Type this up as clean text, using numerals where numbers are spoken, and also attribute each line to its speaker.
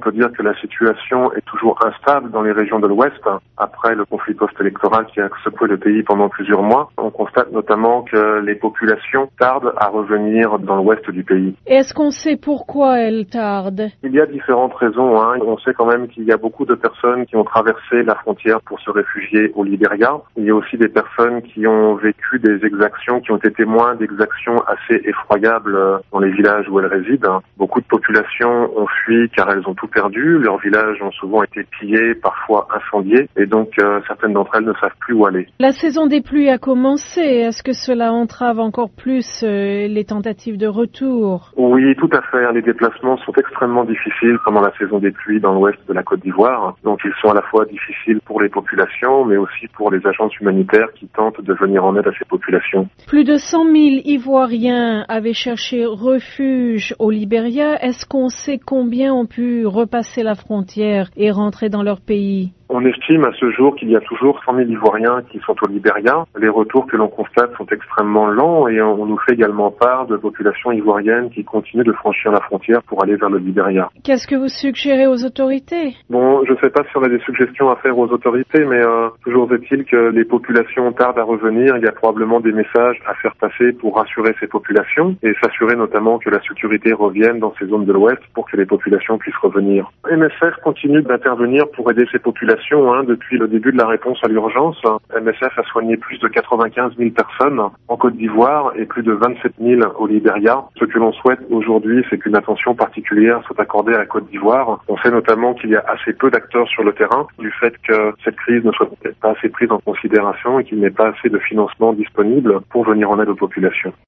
Speaker 1: peut dire que la situation est toujours instable dans les régions de l'Ouest, après le conflit post-électoral qui a secoué le pays pendant plusieurs mois. On constate notamment que les populations tardent à revenir dans l'Ouest du pays.
Speaker 2: Est-ce qu'on sait pourquoi elles tardent?
Speaker 1: Il y a différentes raisons. On sait quand même qu'il y a beaucoup de personnes qui ont traversé la frontière pour se réfugier au Libéria. Il y a aussi des personnes qui ont vécu des exactions, qui ont été témoins d'exactions assez effroyables dans les villages où elles résident. Beaucoup de populations ont fui car elles ont tout perdu. Leurs villages ont souvent été pillés, parfois incendiés, et donc certaines d'entre elles ne savent plus où aller.
Speaker 2: La saison des pluies a commencé. Est-ce que cela entrave encore plus les tentatives de retour?
Speaker 1: Oui, tout à fait. Les déplacements sont extrêmement difficiles pendant la saison des pluies dans l'ouest de la Côte d'Ivoire. Donc ils sont à la fois difficiles pour les populations, mais aussi pour les agences humanitaires qui tentent de venir en aide à ces populations.
Speaker 2: Plus de 100 000 Ivoiriens avaient cherché refuge au Libéria. Est-ce qu'on sait combien ont pu repasser la frontière et rentrer dans leur pays?
Speaker 1: On estime à ce jour qu'il y a toujours 100 000 Ivoiriens qui sont au Libéria. Les retours que l'on constate sont extrêmement lents et on nous fait également part de populations ivoiriennes qui continuent de franchir la frontière pour aller vers le Libéria.
Speaker 2: Qu'est-ce que vous suggérez aux autorités?
Speaker 1: Bon, je ne sais pas si on a des suggestions à faire aux autorités, mais toujours est-il que les populations tardent à revenir. Il y a probablement des messages à faire passer pour rassurer ces populations et s'assurer notamment que la sécurité revienne dans ces zones de l'Ouest pour que les populations puissent revenir. MSF continue d'intervenir pour aider ces populations. Depuis le début de la réponse à l'urgence, MSF a soigné plus de 95 000 personnes en Côte d'Ivoire et plus de 27 000 au Libéria. Ce que l'on souhaite aujourd'hui, c'est qu'une attention particulière soit accordée à la Côte d'Ivoire. On sait notamment qu'il y a assez peu d'acteurs sur le terrain, du fait que cette crise ne soit peut-être pas assez prise en considération et qu'il n'y ait pas assez de financement disponible pour venir en aide aux populations.